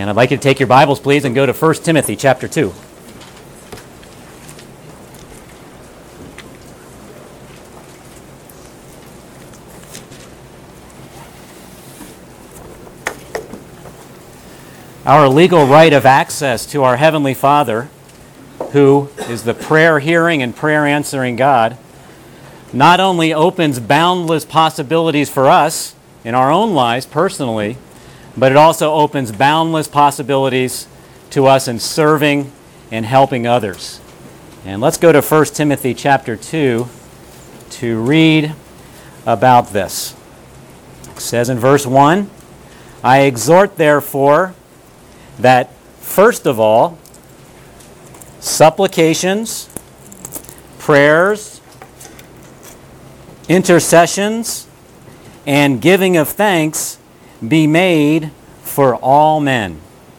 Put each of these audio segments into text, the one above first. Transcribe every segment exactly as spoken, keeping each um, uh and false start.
And I'd like you to take your Bibles, please, and go to First Timothy chapter two. Our legal right of access to our Heavenly Father, who is the prayer-hearing and prayer-answering God, not only opens boundless possibilities for us in our own lives personally, but it also opens boundless possibilities to us in serving and helping others. And let's go to First Timothy chapter two to read about this. It says in verse one, I exhort therefore that first of all, supplications, prayers, intercessions, and giving of thanks be made for all men.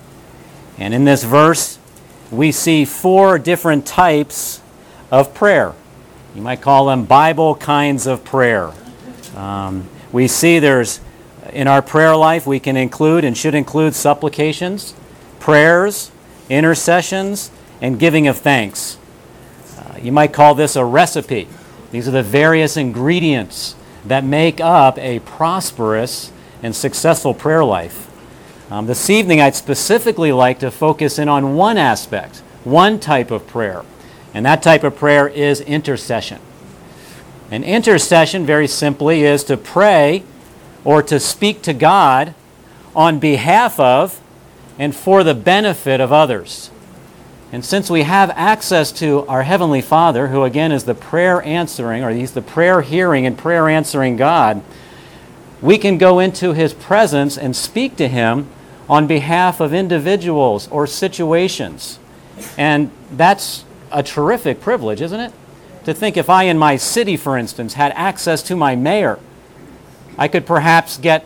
And in this verse, we see four different types of prayer. You might call them Bible kinds of prayer. Um, we see there's, in our prayer life, we can include and should include supplications, prayers, intercessions, and giving of thanks. Uh, you might call this a recipe. These are the various ingredients that make up a prosperous and successful prayer life. Um, this evening, I'd specifically like to focus in on one aspect, one type of prayer, and that type of prayer is intercession. And intercession, very simply, is to pray or to speak to God on behalf of and for the benefit of others. And since we have access to our Heavenly Father, who again is the prayer answering, or He's the prayer hearing and prayer answering God, we can go into His presence and speak to Him on behalf of individuals or situations. And that's a terrific privilege, isn't it? To think if I in my city, for instance, had access to my mayor, I could perhaps get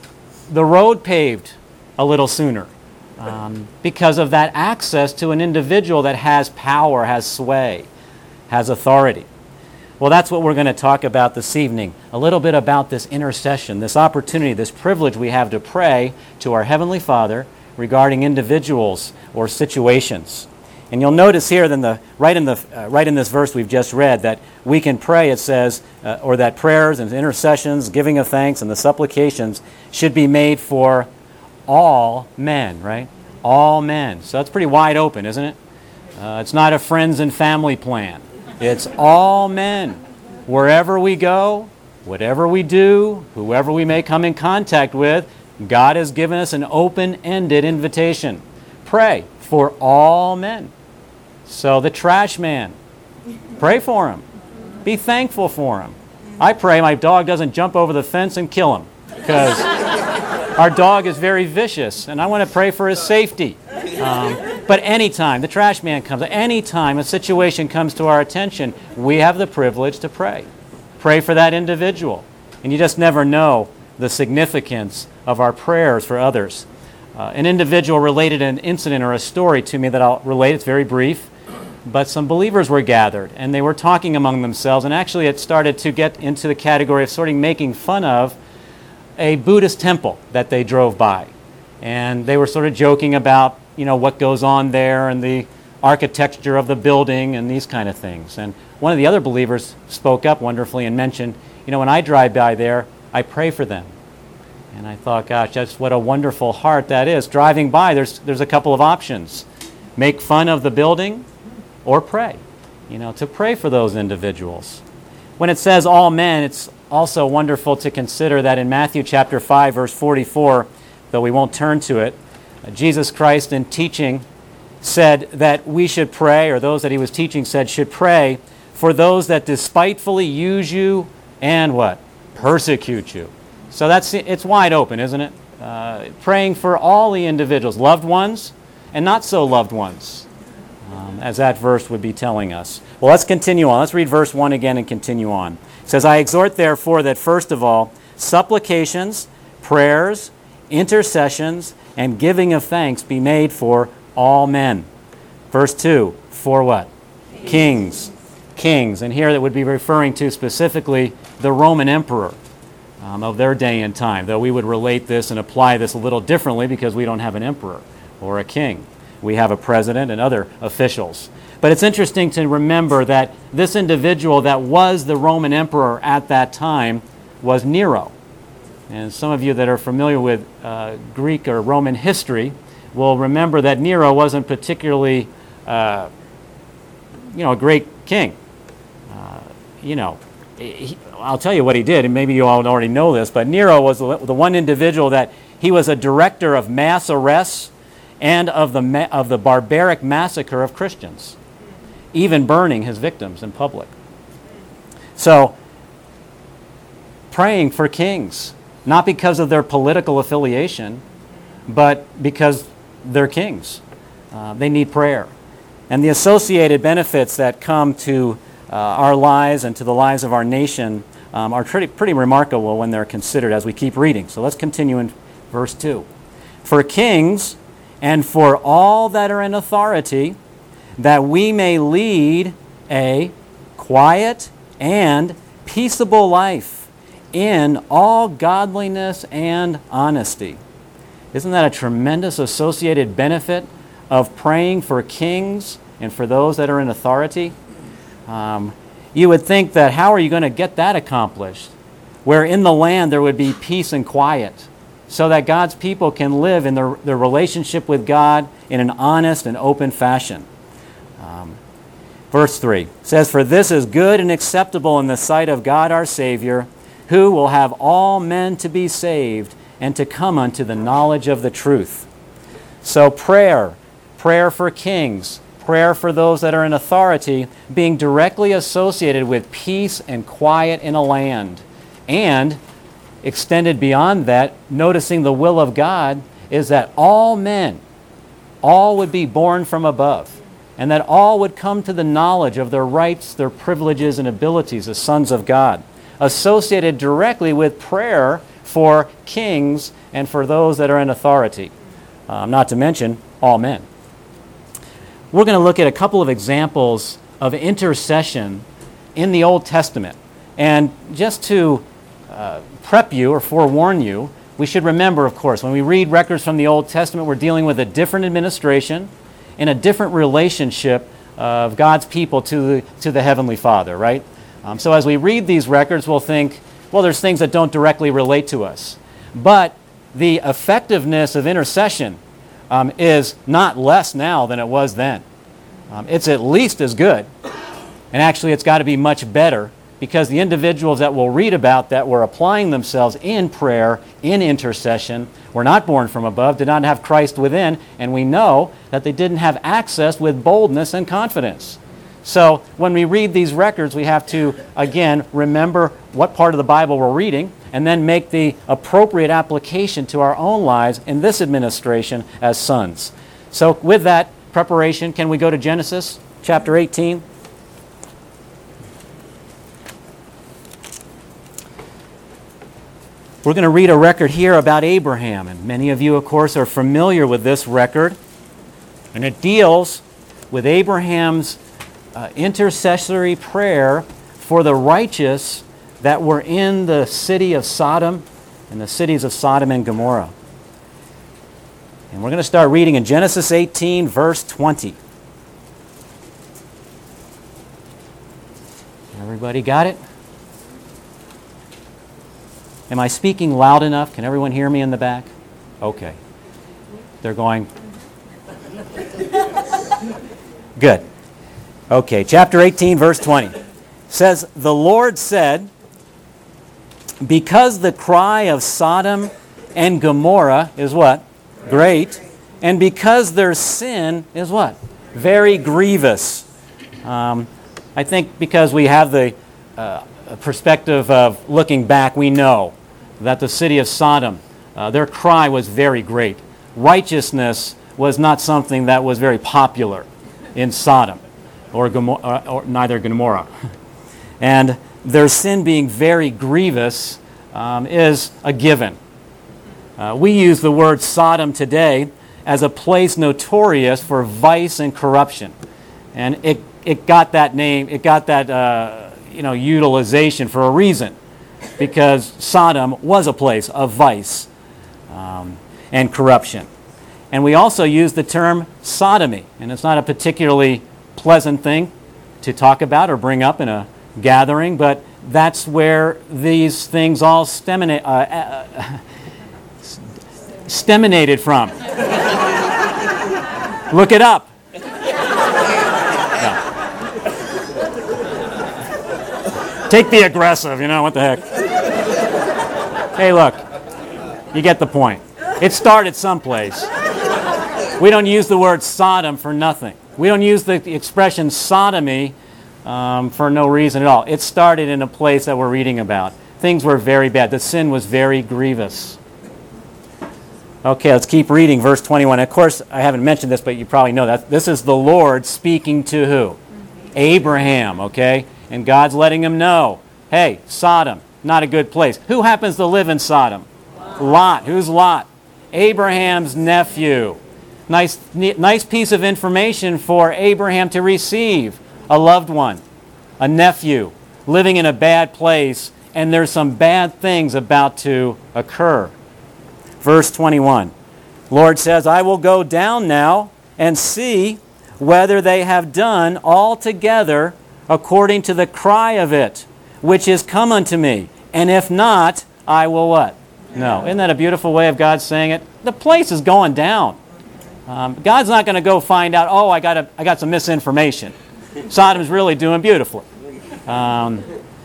the road paved a little sooner. Um, because of that access to an individual that has power, has sway, has authority. Well, that's what we're going to talk about this evening. A little bit about this intercession, this opportunity, this privilege we have to pray to our Heavenly Father regarding individuals or situations. And you'll notice here, then the right in the uh, right in this verse we've just read, that we can pray. It says, uh, or that prayers and intercessions, giving of thanks, and the supplications should be made for all men, right? All men. So that's pretty wide open, isn't it? Uh, it's not a friends and family plan. It's all men. Wherever we go, whatever we do, whoever we may come in contact with, God has given us an open-ended invitation. Pray for all men. So the trash man, pray for him. Be thankful for him. I pray my dog doesn't jump over the fence and kill him, because our dog is very vicious, and I want to pray for his safety. Um, but anytime the trash man comes, anytime a situation comes to our attention, we have the privilege to pray. Pray for that individual. And you just never know the significance of our prayers for others. Uh, an individual related an incident or a story to me that I'll relate. It's very brief. But some believers were gathered, and they were talking among themselves, and actually it started to get into the category of sort of making fun of a Buddhist temple that they drove by. And they were sort of joking about, you know, what goes on there and the architecture of the building and these kind of things. And one of the other believers spoke up wonderfully and mentioned, you know, when I drive by there, I pray for them. And I thought, gosh, just what a wonderful heart that is. Driving by, there's there's a couple of options. Make fun of the building or pray, you know, to pray for those individuals. When it says all men, it's also wonderful to consider that in Matthew chapter five, verse forty-four, though we won't turn to it, Jesus Christ in teaching said that we should pray, or those that he was teaching said should pray for those that despitefully use you and what? Persecute you. So that's it's wide open, isn't it? Uh, praying for all the individuals, loved ones and not so loved ones, um, as that verse would be telling us. Well, let's continue on. Let's read verse one again and continue on. It says, I exhort therefore that first of all, supplications, prayers, intercessions, and giving of thanks be made for all men. Verse two, for what? Kings. Kings. Kings. And here that would be referring to specifically the Roman emperor um, of their day and time, though we would relate this and apply this a little differently because we don't have an emperor. or a king. We have a president and other officials. But it's interesting to remember that this individual that was the Roman emperor at that time was Nero. And some of you that are familiar with uh, Greek or Roman history will remember that Nero wasn't particularly, uh, you know, a great king. Uh, you know, he, I'll tell you what he did, and maybe you all already know this, but Nero was the, the one individual that he was a director of mass arrests and of the, ma- of the barbaric massacre of Christians, even burning his victims in public. So, praying for kings, not because of their political affiliation, but because they're kings. Uh, they need prayer. And the associated benefits that come to uh, our lives and to the lives of our nation um, are pretty, pretty remarkable when they're considered as we keep reading. So let's continue in verse two. For kings and for all that are in authority, that we may lead a quiet and peaceable life in all godliness and honesty. Isn't that a tremendous associated benefit of praying for kings and for those that are in authority? Um, you would think that how are you going to get that accomplished? Where in the land there would be peace and quiet, so that God's people can live in their, their relationship with God in an honest and open fashion. Um, verse three says, For this is good and acceptable in the sight of God our Savior, who will have all men to be saved and to come unto the knowledge of the truth. So prayer, prayer for kings, prayer for those that are in authority, being directly associated with peace and quiet in a land. And extended beyond that, noticing the will of God is that all men, all would be born from above, and that all would come to the knowledge of their rights, their privileges, and abilities as sons of God, associated directly with prayer for kings and for those that are in authority, um, not to mention all men. We're going to look at a couple of examples of intercession in the Old Testament. And just to uh, prep you or forewarn you, we should remember, of course, when we read records from the Old Testament, we're dealing with a different administration and a different relationship of God's people to the, to the Heavenly Father, right? Um, so as we read these records, we'll think, well, there's things that don't directly relate to us. But the effectiveness of intercession um, is not less now than it was then. Um, it's at least as good. And actually, it's got to be much better, because the individuals that we'll read about that were applying themselves in prayer, in intercession, were not born from above, did not have Christ within, and we know that they didn't have access with boldness and confidence. So when we read these records, we have to, again, remember what part of the Bible we're reading, and then make the appropriate application to our own lives in this administration as sons. So with that preparation, can we go to Genesis chapter eighteen? We're going to read a record here about Abraham, and many of you, of course, are familiar with this record. And it deals with Abraham's uh, intercessory prayer for the righteous that were in the city of Sodom and the cities of Sodom and Gomorrah. And we're going to start reading in Genesis eighteen, verse twenty. Everybody got it? Am I speaking loud enough? Can everyone hear me in the back? Okay. They're going. Good. Okay, chapter eighteen, verse twenty. Says, The Lord said, because the cry of Sodom and Gomorrah is what? Great. And because their sin is what? Very grievous. Um, I think because we have the uh, perspective of looking back, we know that the city of Sodom, uh, their cry was very great. Righteousness was not something that was very popular in Sodom, or, Gomorrah, or neither Gomorrah. And their sin being very grievous um, is a given. Uh, we use the word Sodom today as a place notorious for vice and corruption. And it, it got that name, it got that uh, you know, utilization for a reason, because Sodom was a place of vice um, and corruption. And we also use the term sodomy. And it's not a particularly pleasant thing to talk about or bring up in a gathering, but that's where these things all stemina- uh, uh, steminated from. Look it up. No. Take the aggressive, you know, what the heck. Hey, look, you get the point. It started someplace. We don't use the word Sodom for nothing. We don't use the expression sodomy um, for no reason at all. It started in a place that we're reading about. Things were very bad. The sin was very grievous. Okay, let's keep reading verse twenty-one. Of course, I haven't mentioned this, but you probably know that. This is the Lord speaking to who? Abraham, okay? And God's letting him know, hey, Sodom, not a good place. Who happens to live in Sodom? Lot. Lot. Who's Lot? Abraham's nephew. Nice, nice piece of information for Abraham to receive. A loved one, a nephew, living in a bad place, and there's some bad things about to occur. Verse twenty-one, Lord says, I will go down now and see whether they have done altogether according to the cry of it, which is come unto me. And if not, I will what? No. Isn't that a beautiful way of God saying it? The place is going down. Um, God's not going to go find out, oh, I got, a, I got some misinformation. Sodom's really doing beautifully. Um,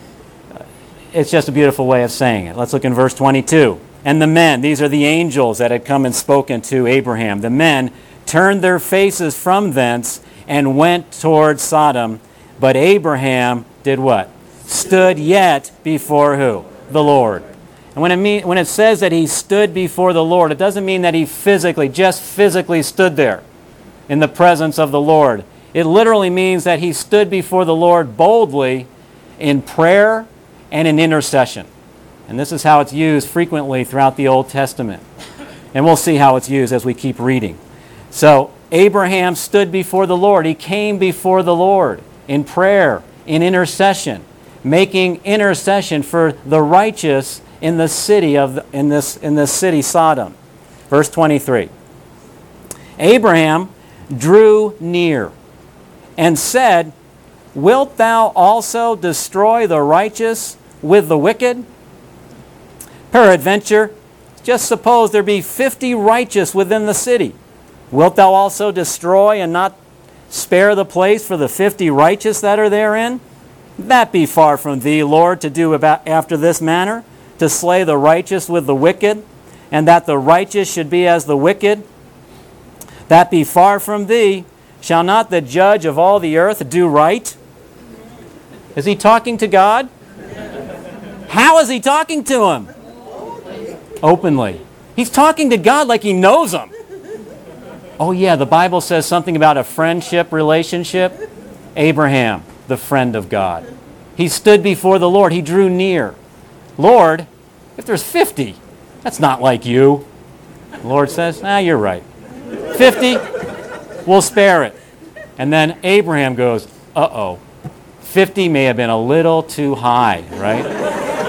it's just a beautiful way of saying it. Let's look in verse twenty-two. And the men, these are the angels that had come and spoken to Abraham. The men turned their faces from thence and went toward Sodom. But Abraham did what? Stood yet before who? The Lord. And when it, mean, when it says that he stood before the Lord, it doesn't mean that he physically, just physically stood there in the presence of the Lord. It literally means that he stood before the Lord boldly in prayer and in intercession. And this is how it's used frequently throughout the Old Testament. And we'll see how it's used as we keep reading. So Abraham stood before the Lord. He came before the Lord in prayer, in intercession, making intercession for the righteous in the city of the, in this in this city Sodom. Verse twenty-three. Abraham drew near and said, Wilt thou also destroy the righteous with the wicked? Peradventure, just suppose there be fifty righteous within the city. Wilt thou also destroy and not spare the place for the fifty righteous that are therein? That be far from thee, Lord, to do about after this manner, to slay the righteous with the wicked, and that the righteous should be as the wicked. That be far from thee. Shall not the judge of all the earth do right? Is he talking to God? How is he talking to him? Openly. He's talking to God like he knows him. Oh yeah, the Bible says something about a friendship relationship. Abraham, the friend of God. He stood before the Lord. He drew near. Lord, if there's fifty, that's not like you. The Lord says, ah, you're right. fifty, we'll spare it. And then Abraham goes, uh-oh, fifty may have been a little too high, right?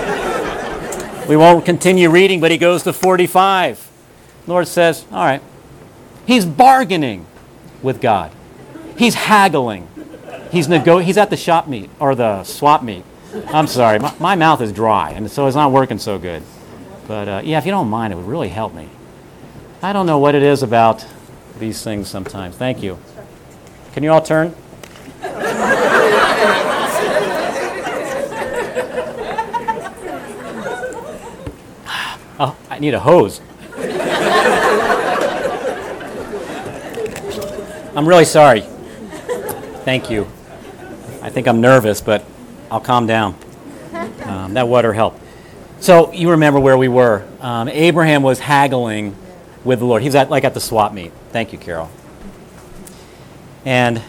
We won't continue reading, but he goes to forty-five. The Lord says, all right. He's bargaining with God. He's haggling. He's nego- He's at the shop meet, or the swap meet. I'm sorry, my, my mouth is dry, and so it's not working so good. But uh, yeah, if you don't mind, it would really help me. I don't know what it is about these things sometimes. Thank you. Can you all turn? Oh, I need a hose. I'm really sorry. Thank you. I think I'm nervous, but I'll calm down. Um, that water helped. So you remember where we were. Um, Abraham was haggling with the Lord. He was at, like at the swap meet. Thank you, Carol. And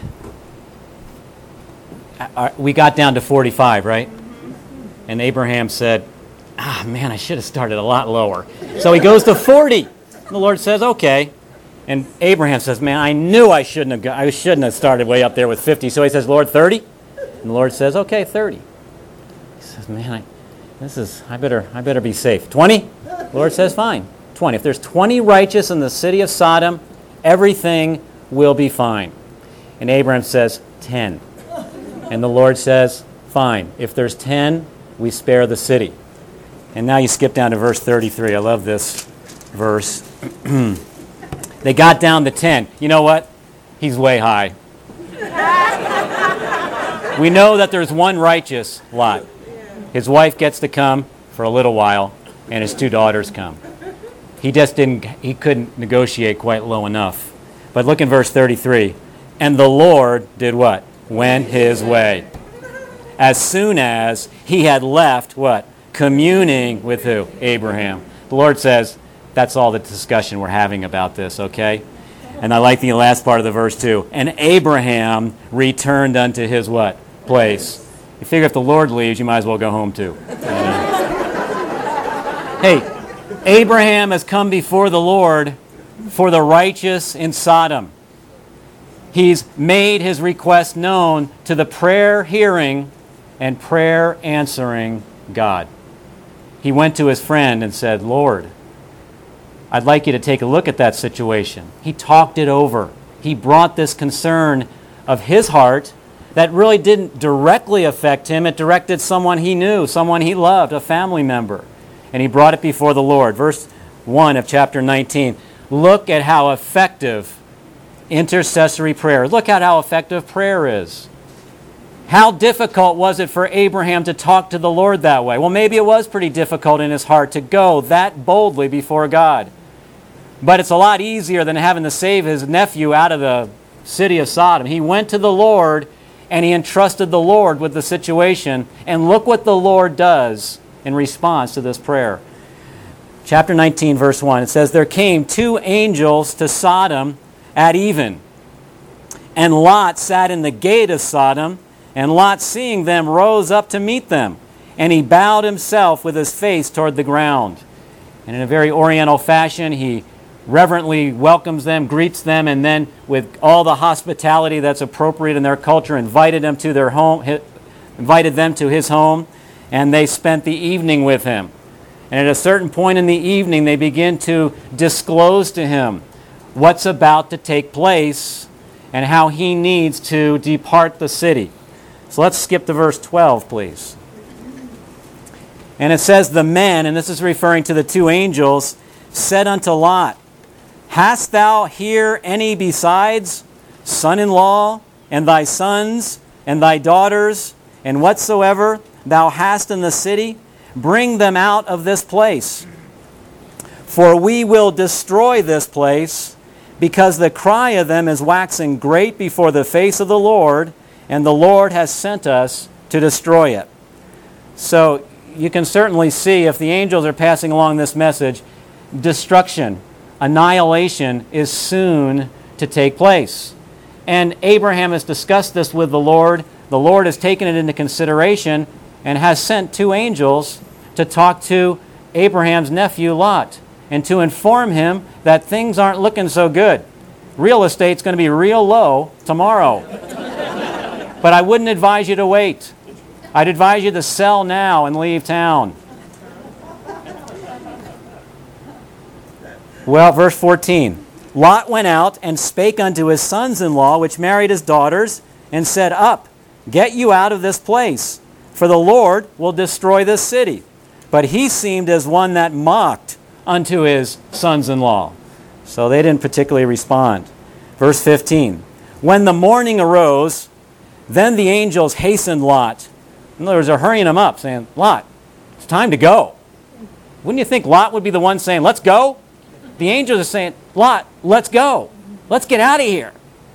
uh, we got down to forty-five, right? And Abraham said, ah, man, I should have started a lot lower. So he goes to forty. The Lord says, okay. And Abraham says, man, I knew I shouldn't have got, I shouldn't have started way up there with fifty. So he says, Lord, thirty? And the Lord says, okay, thirty. He says, man, I, this is, I better, I better be safe. twenty? The Lord says, fine, twenty. If there's twenty righteous in the city of Sodom, Everything will be fine. And Abraham says, ten. And the Lord says, fine. If there's ten, we spare the city. And now you skip down to verse thirty-three. I love this verse. They got down to ten. You know what? He's way high. We know that there's one righteous Lot. His wife gets to come for a little while, and his two daughters come. He just didn't, he couldn't negotiate quite low enough. But look in verse thirty-three. And the Lord did what? Went his way. As soon as he had left, what? Communing with who? Abraham. The Lord says, that's all the discussion we're having about this, okay? And I like the last part of the verse too. And Abraham returned unto his what? Place. You figure if the Lord leaves, you might as well go home too. You know? Hey, Abraham has come before the Lord for the righteous in Sodom. He's made his request known to the prayer hearing and prayer answering God. He went to his friend and said, Lord, I'd like you to take a look at that situation. He talked it over. He brought this concern of his heart that really didn't directly affect him. It directed someone he knew, someone he loved, a family member. And he brought it before the Lord. Verse one of chapter nineteen. Look at how effective intercessory prayer. Look at how effective prayer is. How difficult was it for Abraham to talk to the Lord that way? Well, maybe it was pretty difficult in his heart to go that boldly before God. But it's a lot easier than having to save his nephew out of the city of Sodom. He went to the Lord and he entrusted the Lord with the situation. And look what the Lord does in response to this prayer. Chapter nineteen, verse one, it says, there came two angels to Sodom at even. And Lot sat in the gate of Sodom, and Lot, seeing them, rose up to meet them. And he bowed himself with his face toward the ground. And in a very oriental fashion, he reverently welcomes them, greets them, and then with all the hospitality that's appropriate in their culture, invited them to their home, invited them to his home, and they spent the evening with him. And at a certain point in the evening, they begin to disclose to him what's about to take place and how he needs to depart the city. So let's skip to verse twelve, please. And it says, the men, and this is referring to the two angels, said unto Lot, hast thou here any besides son-in-law, and thy sons, and thy daughters, and whatsoever thou hast in the city? Bring them out of this place. For we will destroy this place, because the cry of them is waxing great before the face of the Lord, and the Lord has sent us to destroy it. So you can certainly see, if the angels are passing along this message, destruction, annihilation is soon to take place. And Abraham has discussed this with the Lord. The Lord has taken it into consideration and has sent two angels to talk to Abraham's nephew Lot and to inform him that things aren't looking so good. Real estate's going to be real low tomorrow. But I wouldn't advise you to wait. I'd advise you to sell now and leave town. Well, verse fourteen. Lot went out and spake unto his sons-in-law, which married his daughters, and said, up, get you out of this place, for the Lord will destroy this city. But he seemed as one that mocked unto his sons-in-law. So they didn't particularly respond. Verse fifteen. When the morning arose, then the angels hastened Lot. In other words, they're hurrying him up, saying, Lot, it's time to go. Wouldn't you think Lot would be the one saying, let's go? The angels are saying, Lot, let's go. Let's get out of here.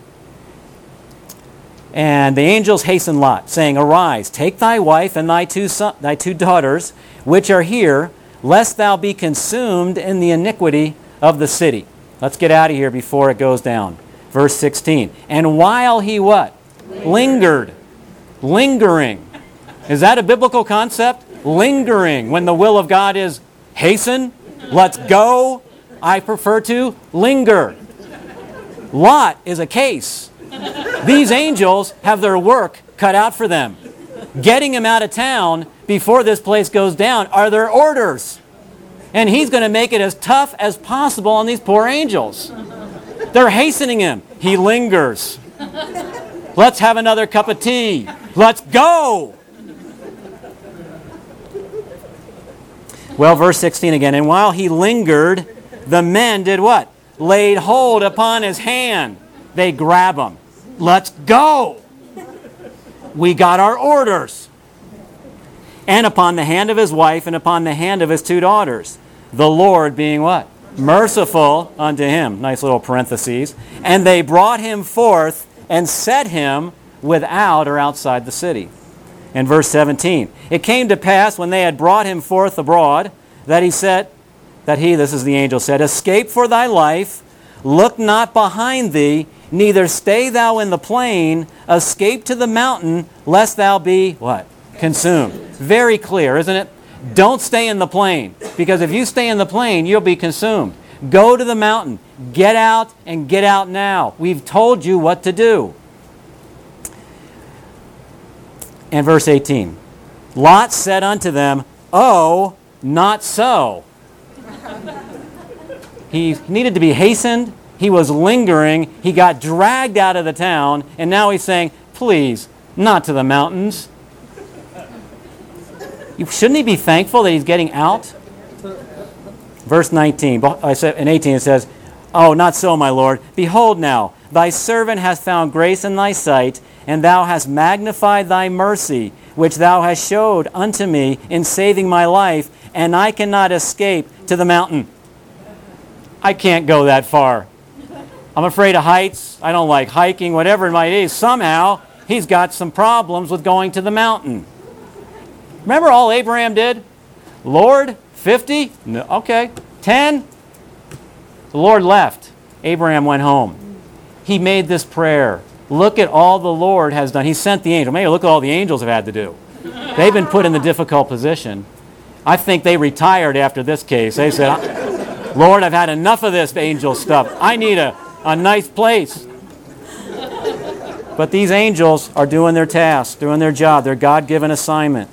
And the angels hastened Lot, saying, arise, take thy wife and thy two son, thy two daughters, which are here, lest thou be consumed in the iniquity of the city. Let's get out of here before it goes down. Verse sixteen. And while he what? Lingered. Lingering. Is that a biblical concept? Lingering. When the will of God is hasten, let's go. I prefer to linger. Lot is a case. These angels have their work cut out for them. Getting him out of town before this place goes down are their orders. And he's going to make it as tough as possible on these poor angels. They're hastening him. He lingers. Let's have another cup of tea. Let's go. Well, verse sixteen again. And while he lingered, the men did what? Laid hold upon his hand. They grab him. Let's go. We got our orders. And upon the hand of his wife and upon the hand of his two daughters. The Lord being what? Merciful unto him. Nice little parentheses. And they brought him forth and set him without or outside the city. In verse seventeen, it came to pass when they had brought him forth abroad that he said, that he, this is the angel, said, escape for thy life, look not behind thee, neither stay thou in the plain, escape to the mountain, lest thou be, what? Consumed. Very clear, isn't it? Don't stay in the plain, because if you stay in the plain, you'll be consumed. Go to the mountain. Get out and get out now. We've told you what to do. And verse eighteen. Lot said unto them, oh, not so. He needed to be hastened. He was lingering. He got dragged out of the town. And now he's saying, please, not to the mountains. Shouldn't he be thankful that he's getting out? Verse nineteen, I said in eighteen it says, oh, not so, my Lord. Behold now, thy servant hath found grace in thy sight, and thou hast magnified thy mercy, which thou hast showed unto me in saving my life, and I cannot escape to the mountain. I can't go that far. I'm afraid of heights. I don't like hiking, whatever it might be. Somehow, he's got some problems with going to the mountain. Remember all Abraham did? Lord, fifty? No, okay. ten? The Lord left. Abraham went home. He made this prayer. Look at all the Lord has done. He sent the angel. Maybe look at all the angels have had to do. They've been put in the difficult position. I think they retired after this case. They said, Lord, I've had enough of this angel stuff. I need a, a nice place. But these angels are doing their task, doing their job, their God-given assignment.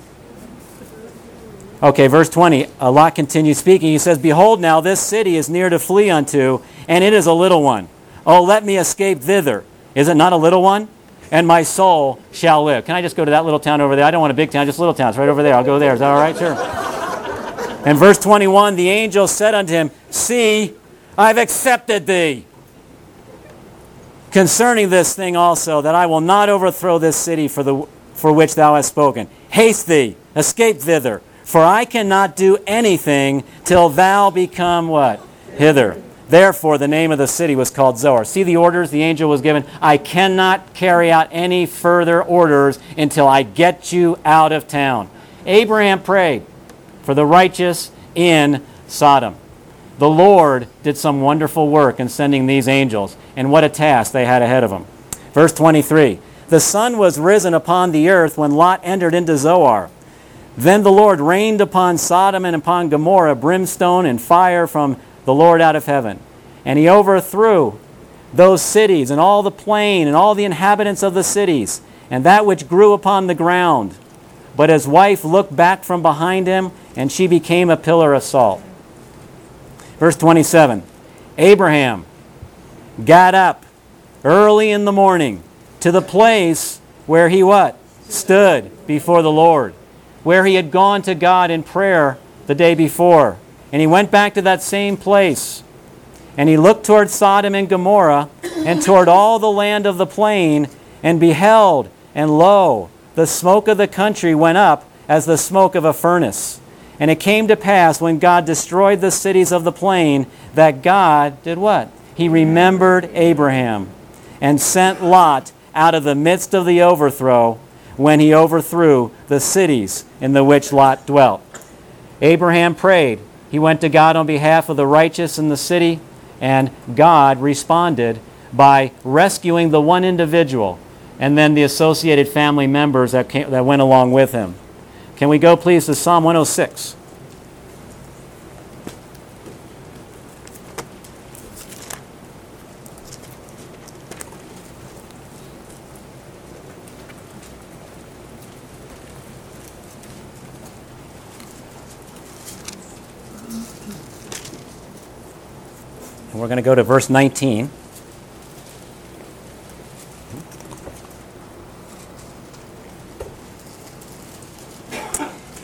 Okay, verse twenty, Lot continues speaking. He says, behold now, this city is near to flee unto, and it is a little one. Oh, let me escape thither. Is it not a little one? And my soul shall live. Can I just go to that little town over there? I don't want a big town, just a little town. It's right over there. I'll go there. Is that all right? Sure. And verse twenty-one, the angel said unto him, see, I've accepted thee. Concerning this thing also, that I will not overthrow this city for, the, for which thou hast spoken. Haste thee, escape thither. For I cannot do anything till thou become what? Hither. Therefore, the name of the city was called Zoar. See the orders the angel was given? I cannot carry out any further orders until I get you out of town. Abraham prayed for the righteous in Sodom. The Lord did some wonderful work in sending these angels, and what a task they had ahead of them. Verse twenty-three, the sun was risen upon the earth when Lot entered into Zoar. Then the Lord rained upon Sodom and upon Gomorrah brimstone and fire from the Lord out of heaven. And he overthrew those cities and all the plain and all the inhabitants of the cities and that which grew upon the ground. But his wife looked back from behind him, and she became a pillar of salt. Verse twenty-seven, Abraham got up early in the morning to the place where he what? Stood before the Lord, where he had gone to God in prayer the day before. And he went back to that same place. And he looked toward Sodom and Gomorrah and toward all the land of the plain, and beheld, and lo, the smoke of the country went up as the smoke of a furnace. And it came to pass, when God destroyed the cities of the plain, that God did what? He remembered Abraham and sent Lot out of the midst of the overthrow, when he overthrew the cities in the which Lot dwelt. Abraham prayed. He went to God on behalf of the righteous in the city, and God responded by rescuing the one individual and then the associated family members that, came, that went along with him. Can we go please to Psalm one oh six? And we're going to go to verse nineteen.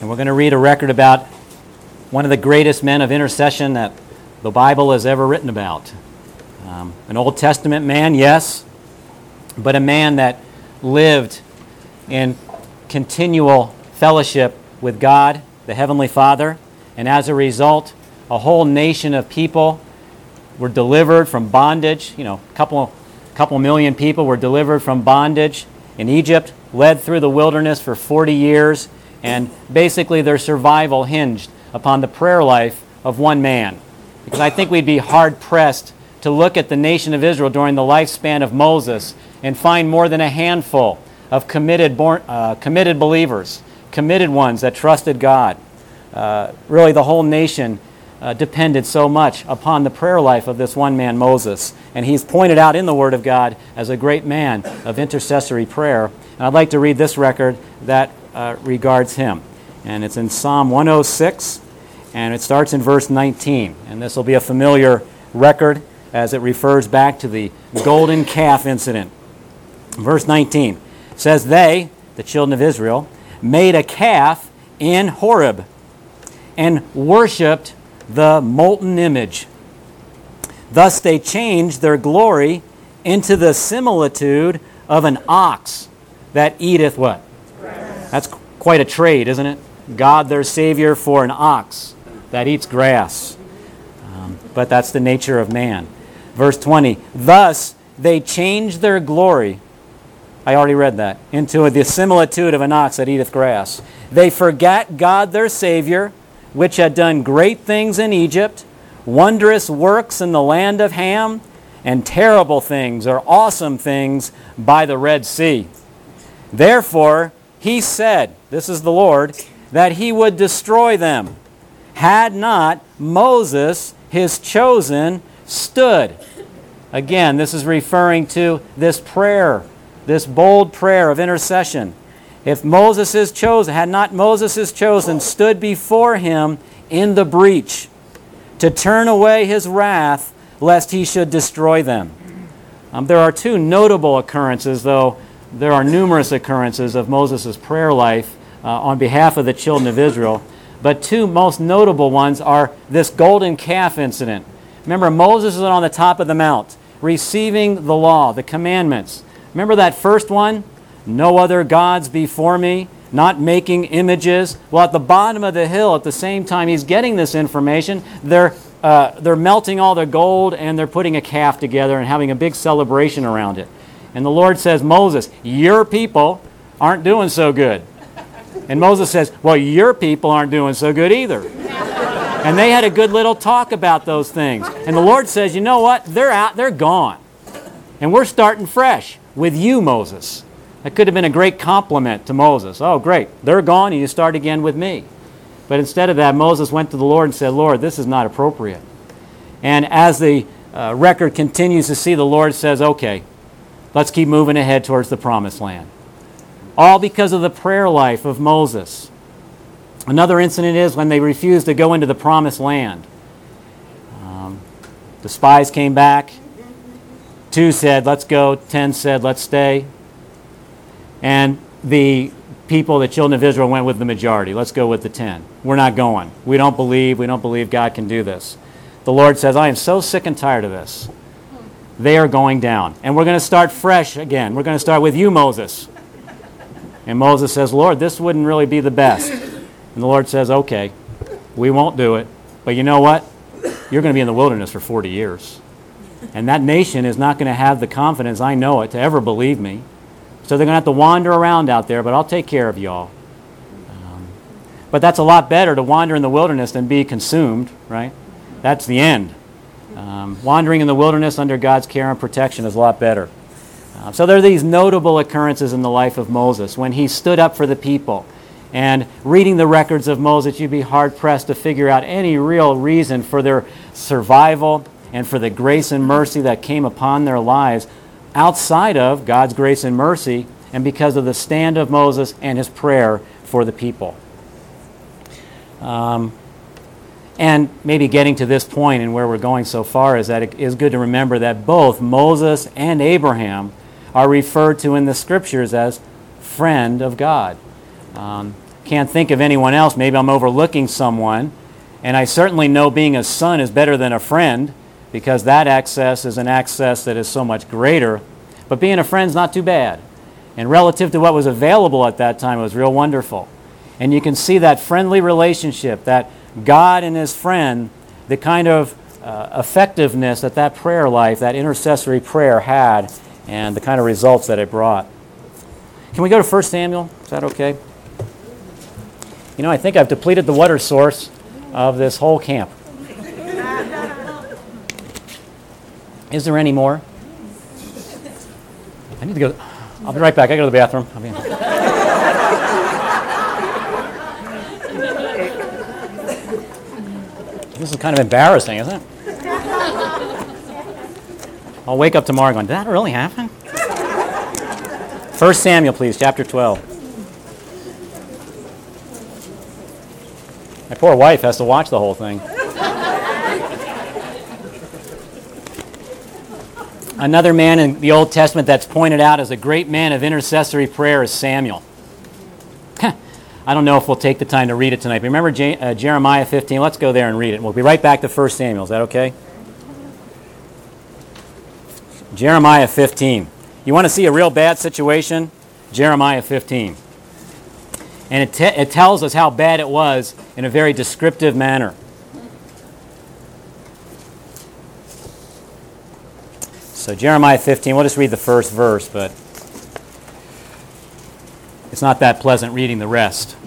And we're going to read a record about one of the greatest men of intercession that the Bible has ever written about. Um, an Old Testament man, yes, but a man that lived in continual fellowship with God, the Heavenly Father, and as a result, a whole nation of people were delivered from bondage. You know, a couple, couple million people were delivered from bondage in Egypt, led through the wilderness for forty years, and basically their survival hinged upon the prayer life of one man. Because I think we'd be hard-pressed to look at the nation of Israel during the lifespan of Moses and find more than a handful of committed, born, uh, committed believers, committed ones that trusted God. Uh, really, the whole nation uh, depended so much upon the prayer life of this one man, Moses. And he's pointed out in the Word of God as a great man of intercessory prayer. And I'd like to read this record that uh, regards him. And it's in Psalm one oh six, and it starts in verse nineteen. And this will be a familiar record as it refers back to the golden calf incident. Verse nineteen says, "They," the children of Israel, "made a calf in Horeb and worshipped the molten image. Thus they changed their glory into the similitude of an ox that eateth" what? Grass. That's quite a trade, isn't it? God, their Savior, for an ox that eats grass. Um, but that's the nature of man. Verse twenty, "Thus they changed their glory," I already read that, "into the similitude of an ox that eateth grass. They forgat God their Savior, which had done great things in Egypt, wondrous works in the land of Ham, and terrible things or awesome things by the Red Sea. Therefore he said," this is the Lord, "that he would destroy them, had not Moses, his chosen, stood." Again, this is referring to this prayer, this bold prayer of intercession. If Moses is chosen, had not Moses is chosen, stood before him in the breach to turn away his wrath, lest he should destroy them. Um, there are two notable occurrences, though there are numerous occurrences of Moses' prayer life uh, on behalf of the children of Israel. But two most notable ones are this golden calf incident. Remember, Moses is on the top of the mount, receiving the law, the commandments. Remember that first one? "No other gods before me," not making images. Well, at the bottom of the hill, at the same time he's getting this information, they're, uh, they're melting all the gold and they're putting a calf together and having a big celebration around it. And the Lord says, "Moses, your people aren't doing so good." And Moses says, "Well, your people aren't doing so good either." And they had a good little talk about those things. And the Lord says, "You know what? They're out, they're gone. And we're starting fresh with you, Moses." That could have been a great compliment to Moses. "Oh, great. They're gone and you start again with me." But instead of that, Moses went to the Lord and said, "Lord, this is not appropriate." And as the uh, record continues to see, the Lord says, "Okay, let's keep moving ahead towards the promised land." All because of the prayer life of Moses. Another incident is when they refused to go into the promised land. Um, the spies came back. Two said, "Let's go." Ten said, "Let's stay." And the people, the children of Israel, went with the majority. "Let's go with the ten. We're not going. We don't believe. We don't believe God can do this." The Lord says, "I am so sick and tired of this." They are going down. And we're going to start fresh again. We're going to start with you, Moses. And Moses says, "Lord, this wouldn't really be the best." And the Lord says, "Okay, we won't do it. But you know what? You're going to be in the wilderness for forty years. And that nation is not going to have the confidence, I know it, to ever believe me. So they're going to have to wander around out there, but I'll take care of y'all." Um, but that's a lot better to wander in the wilderness than be consumed, right? That's the end. Um, wandering in the wilderness under God's care and protection is a lot better. Uh, so there are these notable occurrences in the life of Moses when he stood up for the people. And reading the records of Moses, you'd be hard-pressed to figure out any real reason for their survival and for the grace and mercy that came upon their lives outside of God's grace and mercy and because of the stand of Moses and his prayer for the people. Um, and maybe getting to this point and where we're going so far is that it is good to remember that both Moses and Abraham are referred to in the Scriptures as friend of God. Um, can't think of anyone else. Maybe I'm overlooking someone. And I certainly know being a son is better than a friend, because that access is an access that is so much greater. But being a friend's not too bad. And relative to what was available at that time, it was real wonderful. And you can see that friendly relationship, that God and his friend, the kind of uh, effectiveness that that prayer life, that intercessory prayer had, and the kind of results that it brought. Can we go to First Samuel? Is that okay? You know, I think I've depleted the water source of this whole camp. Is there any more? I need to go. I'll be right back. I go to the bathroom. I'll be This is kind of embarrassing, isn't it? I'll wake up tomorrow going, did that really happen? First Samuel, please, chapter twelve. My poor wife has to watch the whole thing. Another man in the Old Testament that's pointed out as a great man of intercessory prayer is Samuel. I don't know if we'll take the time to read it tonight, but remember Je- uh, Jeremiah fifteen? Let's go there and read it. We'll be right back to First Samuel. Is that okay? Jeremiah fifteen. You want to see a real bad situation? Jeremiah fifteen. And it, te- it tells us how bad it was in a very descriptive manner. So Jeremiah fifteen, we'll just read the first verse, but it's not that pleasant reading the rest.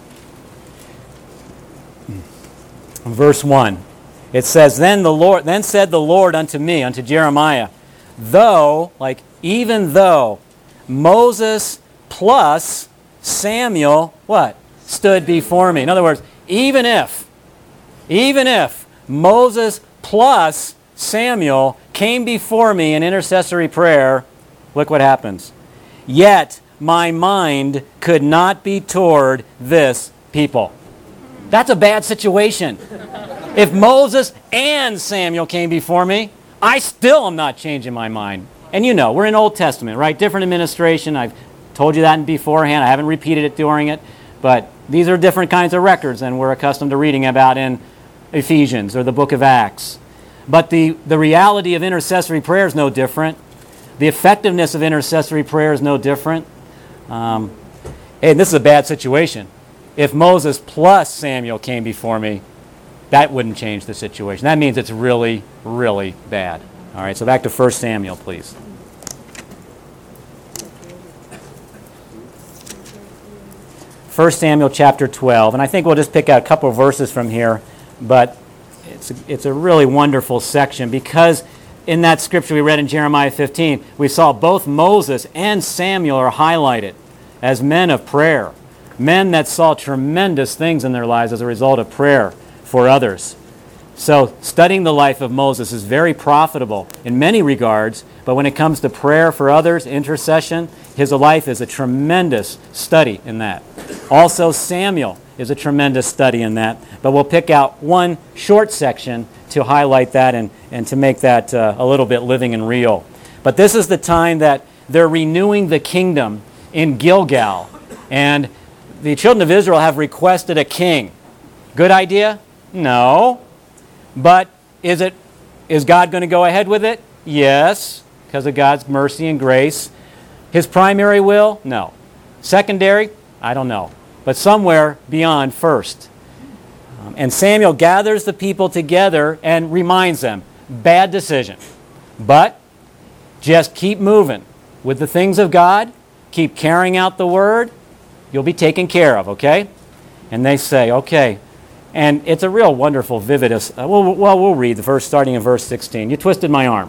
Verse one, it says, Then the Lord, then said the Lord unto me, unto Jeremiah, though, like even though, Moses plus Samuel, what? Stood before me. In other words, even if, even if Moses plus Samuel came before me in intercessory prayer, look what happens. Yet my mind could not be toward this people. That's a bad situation. If Moses and Samuel came before me, I still am not changing my mind. And you know, we're in Old Testament, right? Different administration. I've told you that beforehand. I haven't repeated it during it. But these are different kinds of records than we're accustomed to reading about in Ephesians or the book of Acts. But the, the reality of intercessory prayer is no different. The effectiveness of intercessory prayer is no different. Um, and this is a bad situation. If Moses plus Samuel came before me, that wouldn't change the situation. That means it's really, really bad. All right, so back to First Samuel, please. First Samuel chapter twelve, and I think we'll just pick out a couple of verses from here, but it's a, it's a really wonderful section because in that scripture we read in Jeremiah fifteen, we saw both Moses and Samuel are highlighted as men of prayer, men that saw tremendous things in their lives as a result of prayer for others. So studying the life of Moses is very profitable in many regards, but when it comes to prayer for others, intercession, his life is a tremendous study in that. Also, Samuel is a tremendous study in that, but we'll pick out one short section to highlight that and, and to make that uh, a little bit living and real. But this is the time that they're renewing the kingdom in Gilgal, and the children of Israel have requested a king. Good idea? No. But is it is God going to go ahead with it? Yes, because of God's mercy and grace. His primary will? No. Secondary? I don't know. But somewhere beyond first. Um, and Samuel gathers the people together and reminds them, bad decision. But just keep moving with the things of God. Keep carrying out the word. You'll be taken care of, okay? And they say, okay. And it's a real wonderful, vivid, uh, well, well, we'll read the verse starting in verse sixteen. You twisted my arm,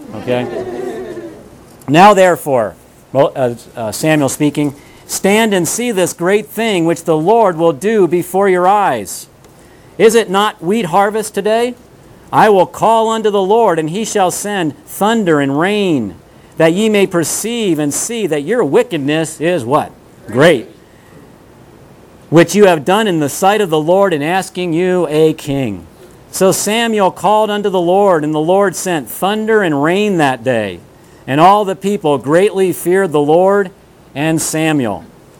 okay? Now, therefore, well, uh, uh, Samuel speaking, stand and see this great thing which the Lord will do before your eyes. Is it not wheat harvest today? I will call unto the Lord, and he shall send thunder and rain, that ye may perceive and see that your wickedness is what? Great. Which you have done in the sight of the Lord in asking you a king. So Samuel called unto the Lord, and the Lord sent thunder and rain that day. And all the people greatly feared the Lord and Samuel.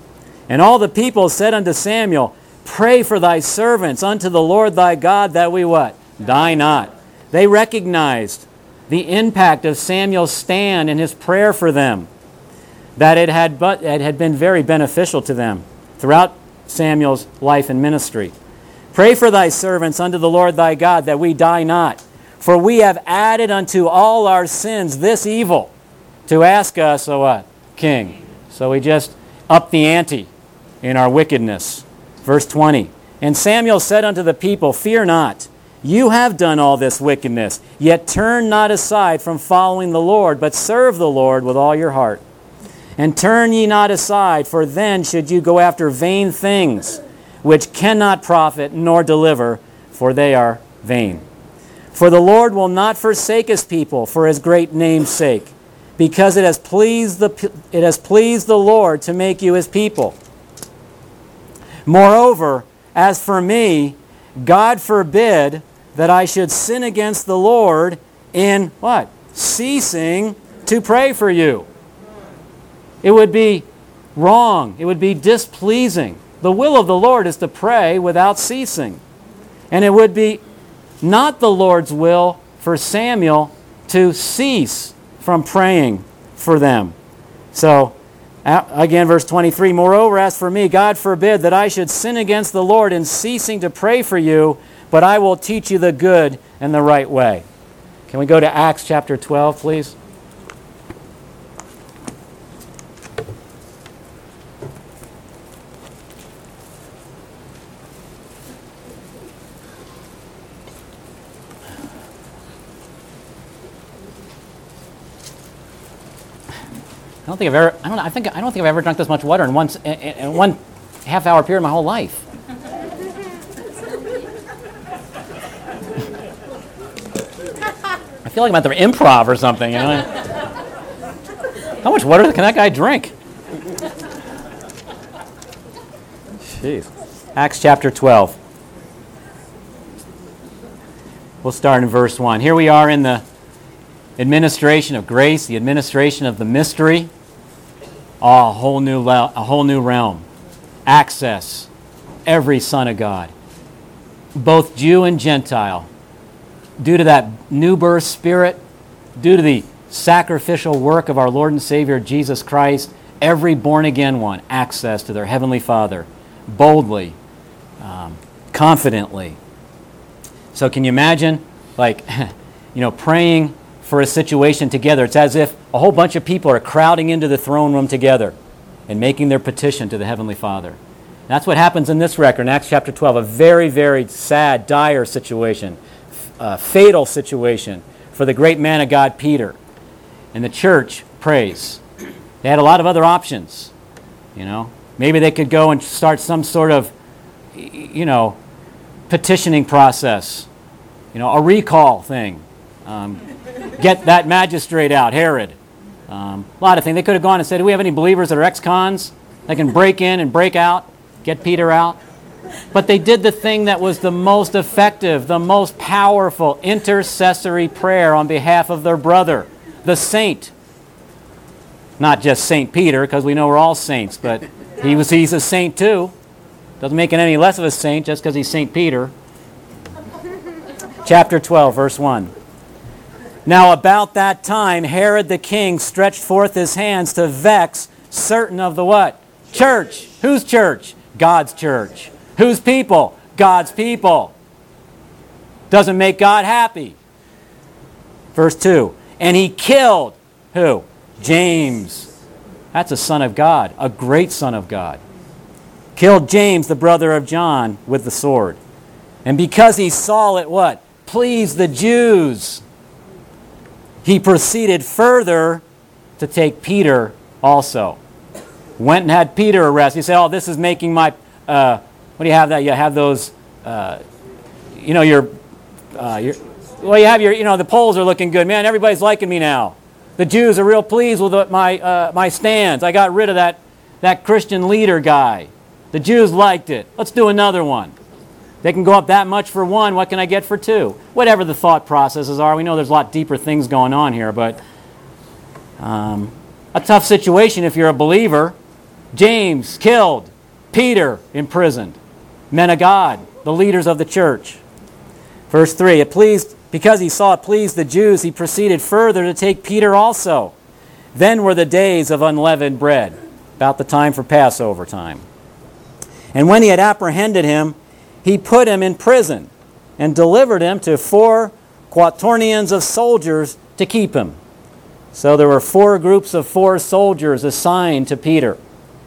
And all the people said unto Samuel, pray for thy servants unto the Lord thy God, that we what? Die not. They recognized the impact of Samuel's stand and his prayer for them, that it had, but, it had been very beneficial to them throughout Samuel's life and ministry. Pray for thy servants unto the Lord thy God, that we die not. For we have added unto all our sins this evil, to ask us a what? King. So we just upped the ante in our wickedness. Verse twenty. And Samuel said unto the people, fear not. You have done all this wickedness, yet turn not aside from following the Lord, but serve the Lord with all your heart. And turn ye not aside, for then should you go after vain things, which cannot profit nor deliver, for they are vain. For the Lord will not forsake his people for his great name's sake, because it has pleased the, it has pleased the Lord to make you his people. Moreover, as for me, God forbid that I should sin against the Lord in what? Ceasing to pray for you. It would be wrong. It would be displeasing. The will of the Lord is to pray without ceasing. And it would be not the Lord's will for Samuel to cease from praying for them. So, again, verse twenty-three, moreover, as for me, God forbid that I should sin against the Lord in ceasing to pray for you, but I will teach you the good and the right way. Can we go to Acts chapter twelve, please? I don't think I've ever. I don't. I think. I don't think I've ever drunk this much water in one in, in one half-hour period of my whole life. I feel like I'm at the improv or something. You know. How much water can that guy drink? Jeez. Acts chapter twelve. We'll start in verse one. Here we are in the administration of grace, the administration of the mystery. Oh, a whole new le- a whole new realm. Access. Every son of God. Both Jew and Gentile. Due to that new birth spirit, due to the sacrificial work of our Lord and Savior Jesus Christ, every born-again one, access to their Heavenly Father, boldly, um, confidently. So can you imagine, like, you know, praying for a situation together? It's as if a whole bunch of people are crowding into the throne room together and making their petition to the Heavenly Father. That's what happens in this record in Acts chapter twelve, a very, very sad, dire situation, a fatal situation for the great man of God, Peter. And the church prays. They had a lot of other options, you know. Maybe they could go and start some sort of, you know, petitioning process, you know, a recall thing. Um, get that magistrate out, Herod. Um, a lot of things. They could have gone and said, do we have any believers that are ex-cons that can break in and break out, get Peter out? But they did the thing that was the most effective, the most powerful intercessory prayer on behalf of their brother, the saint. Not just Saint Peter, because we know we're all saints, but he was he's a saint too. Doesn't make him any less of a saint just because he's Saint Peter. Chapter twelve, verse one. Now about that time, Herod the king stretched forth his hands to vex certain of the what? Church. Whose church? God's church. Whose people? God's people. Doesn't make God happy. Verse two. And he killed, who? James. That's a son of God, a great son of God. Killed James, the brother of John, with the sword. And because he saw it, what? Pleased the Jews, he proceeded further to take Peter also. Went and had Peter arrested. You say, oh, this is making my, uh, what do you have that? You have those, uh, you know, your, uh, your, well, you have your, you know, the polls are looking good. Man, everybody's liking me now. The Jews are real pleased with my, uh, my stance. I got rid of that, that Christian leader guy. The Jews liked it. Let's do another one. They can go up that much for one. What can I get for two? Whatever the thought processes are. We know there's a lot deeper things going on here, but um, a tough situation if you're a believer. James killed. Peter imprisoned. Men of God, the leaders of the church. Verse three, it pleased, because he saw it pleased the Jews, he proceeded further to take Peter also. Then were the days of unleavened bread, about the time for Passover time. And when he had apprehended him, he put him in prison and delivered him to four quaternions of soldiers to keep him. So there were four groups of four soldiers assigned to Peter,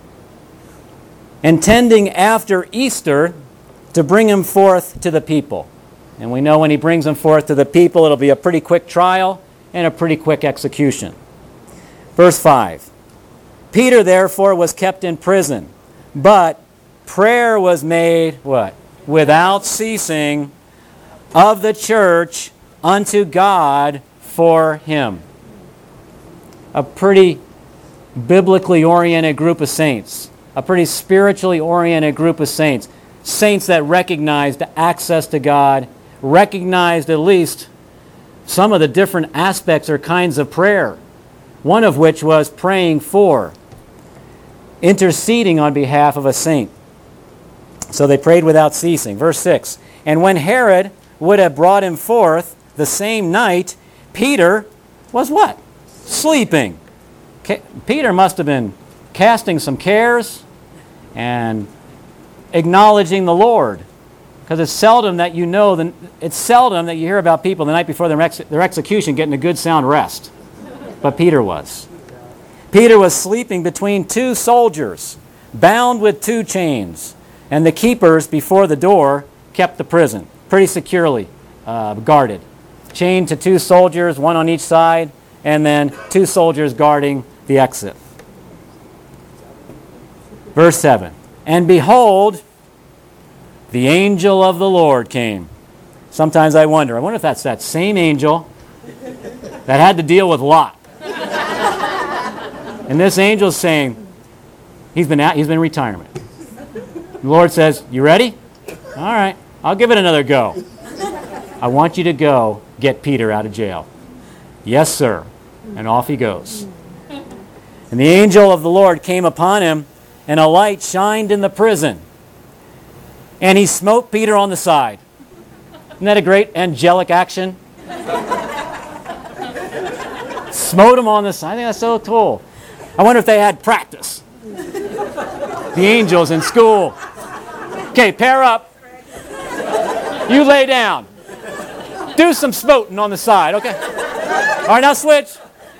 intending after Easter to bring him forth to the people. And we know when he brings him forth to the people, it'll be a pretty quick trial and a pretty quick execution. Verse five, Peter therefore was kept in prison, but prayer was made, what? Without ceasing of the church unto God for him. A pretty biblically oriented group of saints. A pretty spiritually oriented group of saints. Saints that recognized access to God, recognized at least some of the different aspects or kinds of prayer. One of which was praying for, interceding on behalf of a saint. So they prayed without ceasing. Verse six, and when Herod would have brought him forth the same night, Peter was what? Sleeping. Peter must have been casting some cares and acknowledging the Lord. Because it's seldom that you know, the, it's seldom that you hear about people the night before their, ex, their execution getting a good sound rest. But Peter was. Peter was sleeping between two soldiers, bound with two chains, and the keepers before the door kept the prison pretty securely uh, guarded. Chained to two soldiers, one on each side, and then two soldiers guarding the exit. Verse seven, and behold, the angel of the Lord came. Sometimes I wonder, I wonder if that's that same angel that had to deal with Lot. And this angel's saying, he's been out, he's been in retirement. The Lord says, you ready? All right, I'll give it another go. I want you to go get Peter out of jail. Yes, sir. And off he goes. And the angel of the Lord came upon him, and a light shined in the prison. And he smote Peter on the side. Isn't that a great angelic action? Smote him on the side. I think that's so cool. I wonder if they had practice. The angels in school. Okay, pair up. You lay down. Do some smoting on the side, okay? All right, now switch.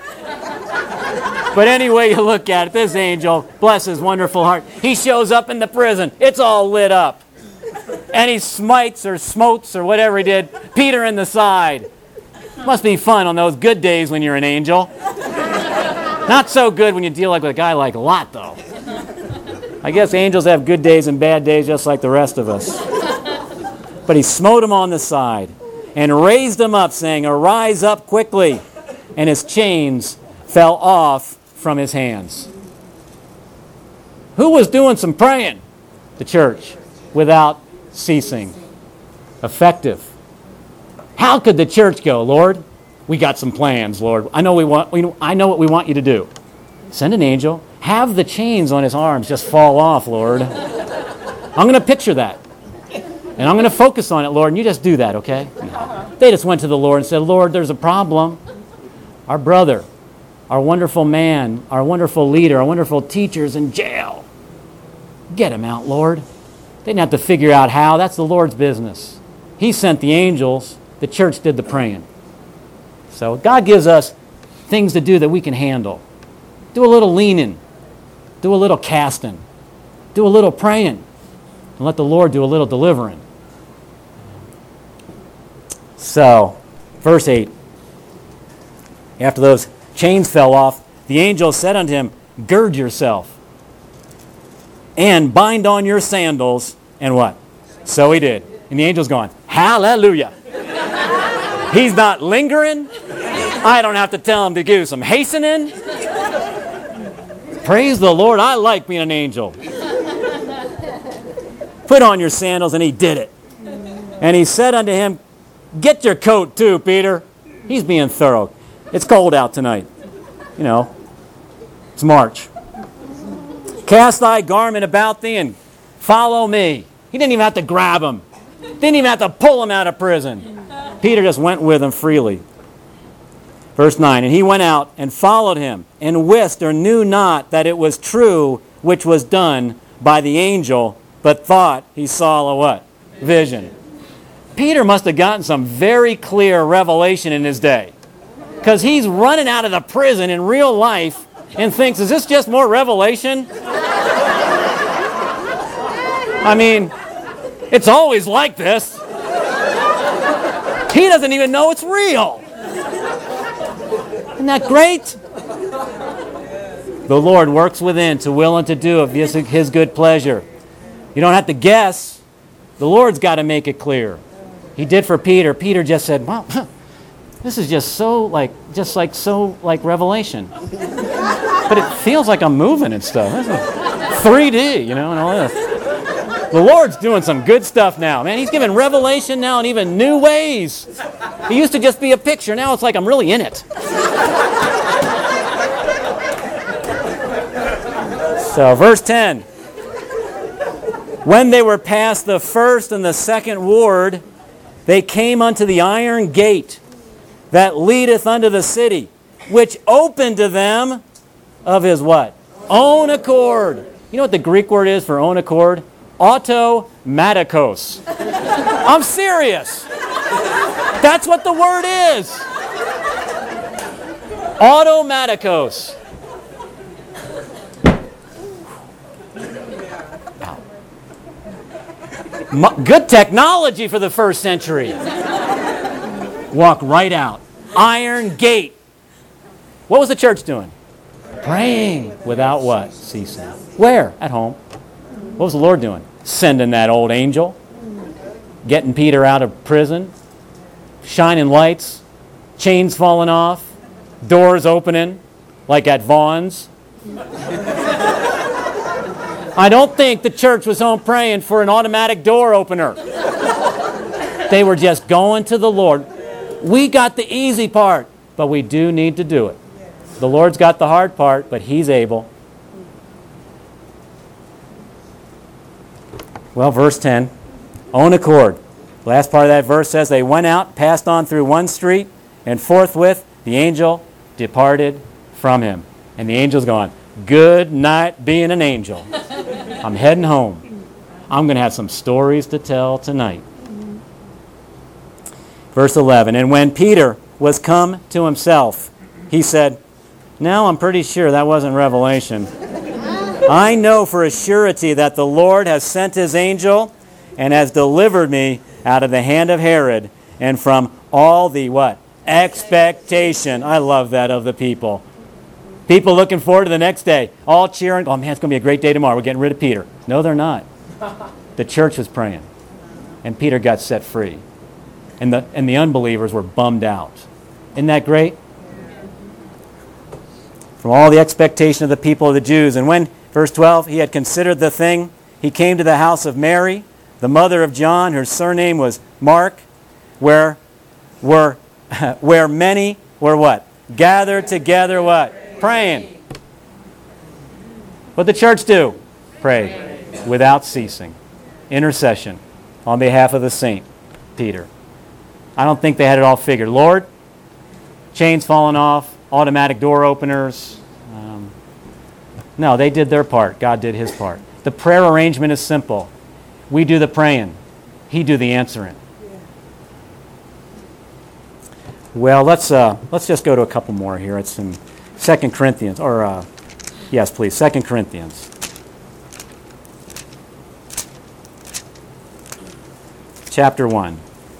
But anyway you look at it, this angel, bless his wonderful heart, he shows up in the prison. It's all lit up. And he smites or smotes or whatever he did, Peter in the side. Must be fun on those good days when you're an angel. Not so good when you deal like with a guy like Lot, though. I guess angels have good days and bad days just like the rest of us. But he smote him on the side and raised him up, saying, arise up quickly. And his chains fell off from his hands. Who was doing some praying? The church, without ceasing. Effective. How could the church go, Lord? We got some plans, Lord. I know we want. We, I know what we want you to do. Send an angel. Have the chains on his arms just fall off, Lord. I'm going to picture that. And I'm going to focus on it, Lord, and you just do that, okay? They just went to the Lord and said, Lord, there's a problem. Our brother, our wonderful man, our wonderful leader, our wonderful teacher's in jail. Get him out, Lord. They didn't have to figure out how. That's the Lord's business. He sent the angels. The church did the praying. So God gives us things to do that we can handle. Do a little leaning. Do a little casting. Do a little praying. And let the Lord do a little delivering. So, verse eight. After those chains fell off, the angel said unto him, gird yourself and bind on your sandals. And what? So he did. And the angel's going, hallelujah. He's not lingering. I don't have to tell him to do some hastening. Praise the Lord. I like being an angel. Put on your sandals, and he did it. And he said unto him, get your coat too, Peter. He's being thorough. It's cold out tonight. You know, it's March. Cast thy garment about thee and Follow me. He didn't even have to grab him. Didn't even have to pull him out of prison. Peter just went with him freely. Verse nine, and he went out and followed him, and wist or knew not that it was true which was done by the angel, but thought he saw a what? Vision. Peter must have gotten some very clear revelation in his day, because he's running out of the prison in real life and thinks, is this just more revelation? I mean, it's always like this. He doesn't even know it's real. Isn't that great? The Lord works within to will and to do of his, his good pleasure. You don't have to guess. The Lord's got to make it clear. He did for Peter. Peter just said, wow, this is just so like, just like so like Revelation. But it feels like I'm moving and stuff. This is three D, you know, and all this. The Lord's doing some good stuff now, man. He's giving revelation now in even new ways. It used to just be a picture. Now it's like I'm really in it. So, verse ten. When they were past the first and the second ward, they came unto the iron gate that leadeth unto the city, which opened to them of his what? Own accord. You know what the Greek word is for own accord? Automatikos. I'm serious. That's what the word is. Automatikos. Wow. Good technology for the first century. Walk right out. Iron gate. What was the church doing? Praying without what? Ceasing. Where? At home. What was the Lord doing? Sending that old angel, getting Peter out of prison, shining lights, chains falling off, doors opening, like at Vaughn's. I don't think the church was home praying for an automatic door opener. They were just going to the Lord. We got the easy part, but we do need to do it. The Lord's got the hard part, but He's able. Well, verse ten, own accord. Last part of that verse says, they went out, passed on through one street, and forthwith the angel departed from him. And the angel's going, good night being an angel. I'm heading home. I'm going to have some stories to tell tonight. Verse eleven, and when Peter was come to himself, he said, now I'm pretty sure that wasn't revelation. I know for a surety that the Lord has sent His angel and has delivered me out of the hand of Herod and from all the what? Expectation. I love that of the people. People looking forward to the next day, all cheering. Oh man, it's going to be a great day tomorrow. We're getting rid of Peter. No, they're not. The church was praying, and Peter got set free, and the and the unbelievers were bummed out. Isn't that great? From all the expectation of the people of the Jews, and when Verse twelve, he had considered the thing. He came to the house of Mary, the mother of John, her surname was Mark, where were where many were what? Gathered together what? Praying. What'd the church do? Pray without ceasing. Intercession on behalf of the saint, Peter. I don't think they had it all figured. Lord, chains falling off, automatic door openers. No, they did their part. God did His part. The prayer arrangement is simple. We do the praying. He do the answering. Well, let's uh, let's just go to a couple more here. It's in Second Corinthians, or uh, yes, please, Second Corinthians, chapter one.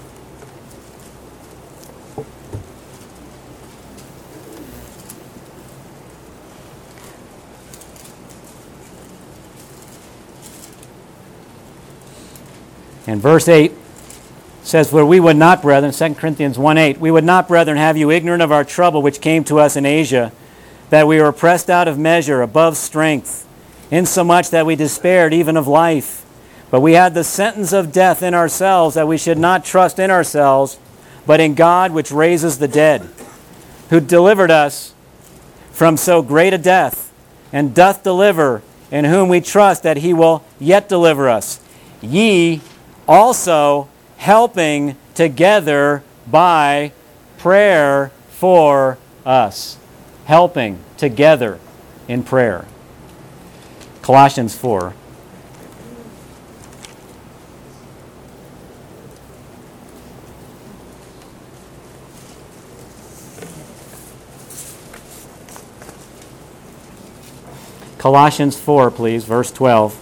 And verse eight says, where we would not, brethren, Second Corinthians one eight, we would not, brethren, have you ignorant of our trouble which came to us in Asia, that we were pressed out of measure, above strength, insomuch that we despaired even of life. But we had the sentence of death in ourselves, that we should not trust in ourselves, but in God which raises the dead, who delivered us from so great a death, and doth deliver in whom we trust that he will yet deliver us. Ye also helping together by prayer for us. Helping together in prayer. Colossians four. Colossians four, please, verse twelve.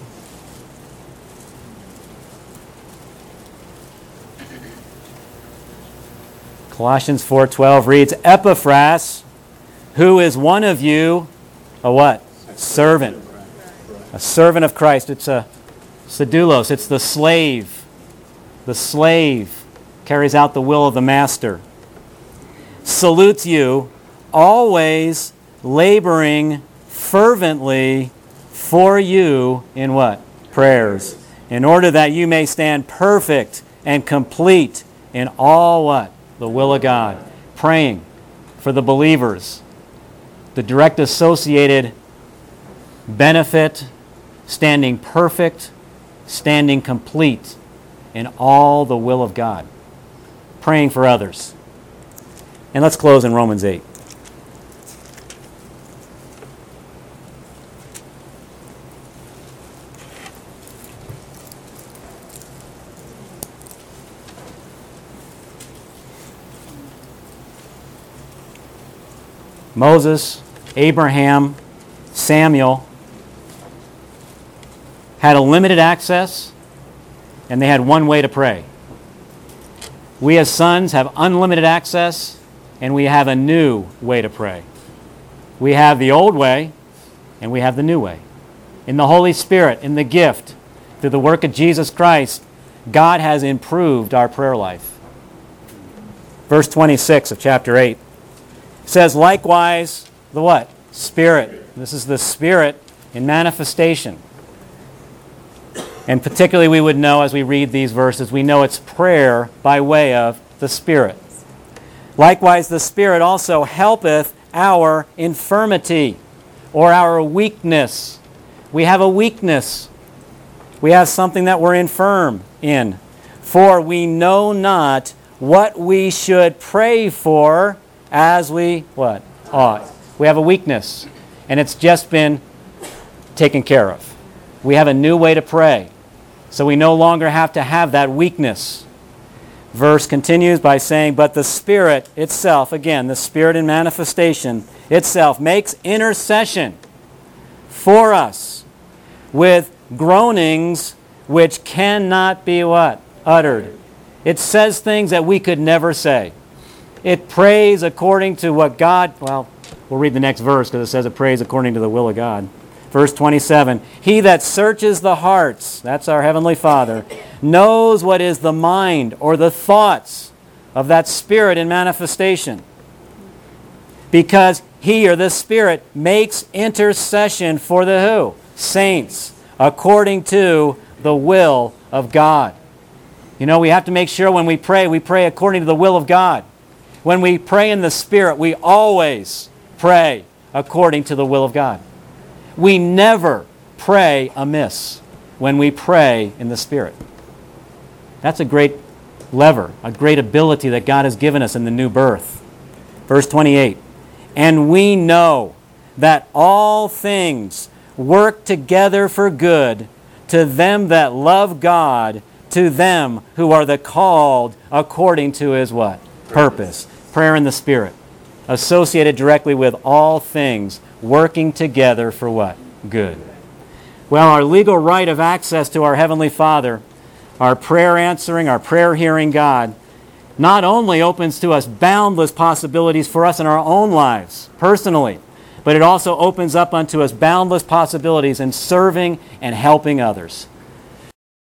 Colossians four twelve reads, Epaphras, who is one of you, a what? Servant. A servant of Christ. It's a sedulos. It's the slave. The slave carries out the will of the master. Salutes you, always laboring fervently for you in what? Prayers. In order that you may stand perfect and complete in all what? The will of God. Praying for the believers. The direct associated benefit, standing perfect, standing complete in all the will of God. Praying for others. And let's close in Romans eight. Moses, Abraham, Samuel had a limited access, and they had one way to pray. We as sons have unlimited access, and we have a new way to pray. We have the old way, and we have the new way. In the Holy Spirit, in the gift, through the work of Jesus Christ, God has improved our prayer life. Verse twenty-six of chapter eight. Says likewise the what? Spirit. This is the Spirit in manifestation. And particularly we would know as we read these verses, we know it's prayer by way of the Spirit. Likewise the Spirit also helpeth our infirmity or our weakness. We have a weakness. We have something that we're infirm in. For we know not what we should pray for as we, what? Ought. We have a weakness, and it's just been taken care of. We have a new way to pray, so we no longer have to have that weakness. Verse continues by saying, but the Spirit itself, again, the Spirit in manifestation itself, makes intercession for us with groanings which cannot be what? Uttered. It says things that we could never say. It prays according to what God, well, we'll read the next verse because it says it prays according to the will of God. Verse twenty-seven, he that searches the hearts, that's our Heavenly Father, knows what is the mind or the thoughts of that Spirit in manifestation. Because he or the Spirit makes intercession for the who? Saints, according to the will of God. You know, we have to make sure when we pray, we pray according to the will of God. When we pray in the Spirit, we always pray according to the will of God. We never pray amiss when we pray in the Spirit. That's a great lever, a great ability that God has given us in the new birth. Verse twenty-eight, and we know that all things work together for good to them that love God, to them who are the called according to His what? Purpose. Prayer in the Spirit. Associated directly with all things working together for what? Good. Well, our legal right of access to our Heavenly Father, our prayer answering, our prayer hearing God, not only opens to us boundless possibilities for us in our own lives, personally, but it also opens up unto us boundless possibilities in serving and helping others.